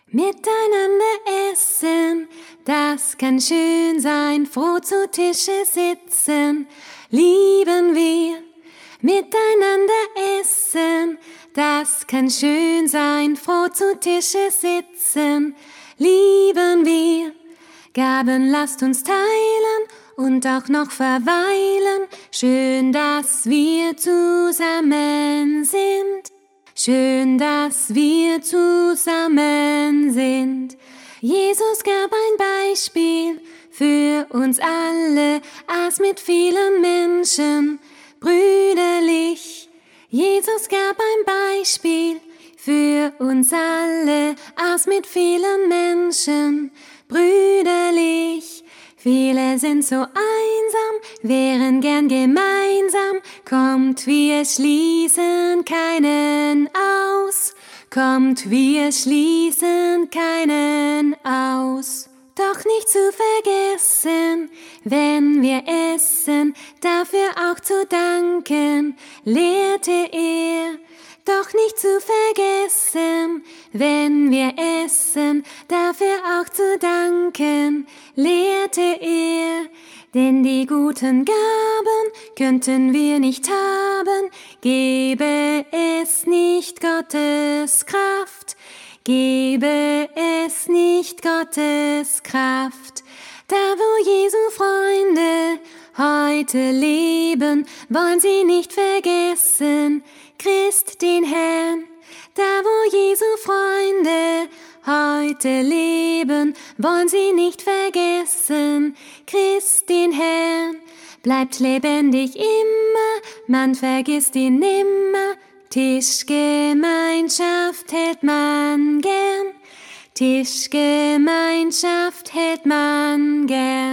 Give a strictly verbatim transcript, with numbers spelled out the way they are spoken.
Miteinander essen, das kann schön sein, froh zu Tische sitzen, lieben wir. Miteinander essen, das kann schön sein, froh zu Tische sitzen, lieben wir. Gaben lasst uns teilen und auch noch verweilen, schön, dass wir zusammen sind. Schön, dass wir zusammen sind. Jesus gab ein Beispiel für uns alle, aß mit vielen Menschen brüderlich. Jesus gab ein Beispiel für uns alle, aß mit vielen Menschen brüderlich. Viele sind so einsam, wären gern gemeinsam, kommt, wir schließen keinen aus, kommt, wir schließen keinen aus. Doch nicht zu vergessen, wenn wir essen, dafür auch zu danken, lehrte er. Doch nicht zu vergessen, wenn wir essen, dafür auch zu danken, lehrte er. Denn die guten Gaben könnten wir nicht haben, gäbe es nicht Gottes Kraft, gäbe es nicht Gottes Kraft. Da wo Jesu Freunde heute leben, wollen sie nicht vergessen, Christ den Herrn. Da wo Jesu Freunde heute leben, wollen sie nicht vergessen, Christ den Herrn. Bleibt lebendig immer, man vergisst ihn nimmer, Tischgemeinschaft hält man gern, Tischgemeinschaft hält man gern.